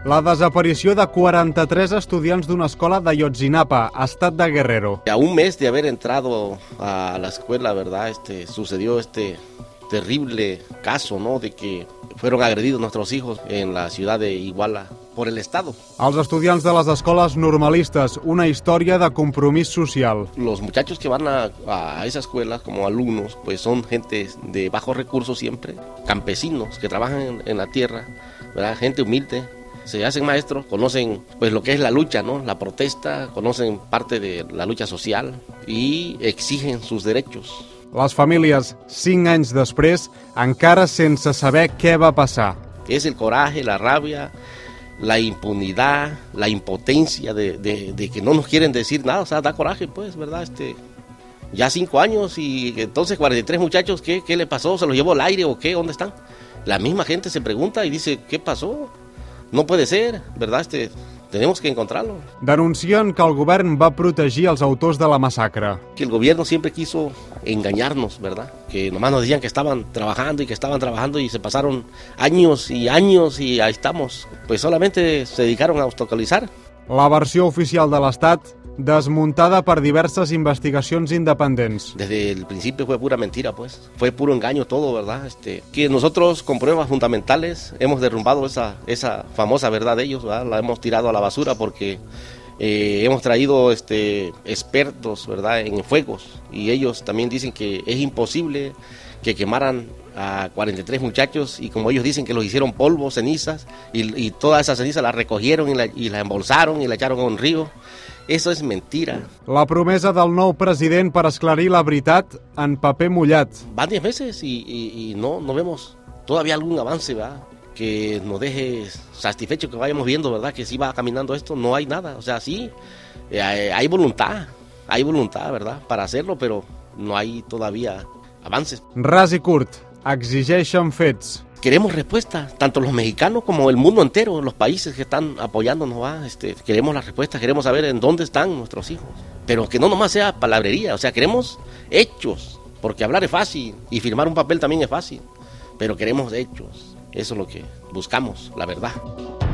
La desaparició de 43 estudiants d'una escola de Ayotzinapa, estat de Guerrero. A un mes de haber entrado a la escuela, ¿verdad? Sucedió este terrible caso, ¿no? De que fueron agredidos nuestros hijos en la ciudad de Iguala por el Estado. Els estudiants de les escoles normalistes, una història de compromís social. Los muchachos que van a esa escuela como alumnos, pues son gente de bajos recursos siempre, campesinos que trabajan en la tierra, ¿verdad? Gente humilde. Se hacen maestros, conocen pues lo que es la lucha, ¿no? La protesta, conocen parte de la lucha social y exigen sus derechos. Les famílies, 5 anys després, encara sense saber què va passar. Es el coraje, la rabia, la impunidad, la impotencia de que no nos quieren decir nada, o sea, da coraje, pues, ¿verdad? Ya 5 años y entonces 43 muchachos, ¿qué le pasó? ¿Se los llevó al aire o qué? ¿Dónde están? La misma gente se pregunta y dice, ¿qué pasó? No puede ser, ¿verdad? Tenemos que encontrarlo. Denuncien que el govern va protegir els autors de la massacre. Que el gobierno siempre quiso engañarnos, ¿verdad? Que nomás nos decían que estaban trabajando y se pasaron años y años y ahí estamos. Pues solamente se dedicaron a obstaculizar. La versió oficial de l'Estat, desmuntada per diverses investigacions independents. Desde el principio fue pura mentira, pues. Fue puro engaño todo, ¿verdad? Que nosotros con pruebas fundamentales hemos derrumbado esa famosa verdad de ellos, ¿verdad? La hemos tirado a la basura porque hemos traído expertos, ¿verdad? En fuegos y ellos también dicen que es imposible que quemaran a 43 muchachos y como ellos dicen que los hicieron polvo, cenizas y todas esas cenizas las recogieron y la embolsaron y la echaron a un río. Eso es mentira. La promesa del nou president per esclarir la veritat en paper mullat. Van 10 meses y no vemos todavía algún avance, ¿verdad? Que nos deje satisfecho, que vayamos viendo, ¿verdad? Que si va caminando esto, no hay nada. O sea, sí, hay voluntad, ¿verdad? Para hacerlo, pero no hay todavía avances. Ras i curt, exigeixen fets. Queremos respuestas, tanto los mexicanos como el mundo entero, los países que están apoyándonos, ¿va? Queremos las respuestas, queremos saber en dónde están nuestros hijos. Pero que no nomás sea palabrería, o sea, queremos hechos, porque hablar es fácil y firmar un papel también es fácil, pero queremos hechos, eso es lo que buscamos, la verdad.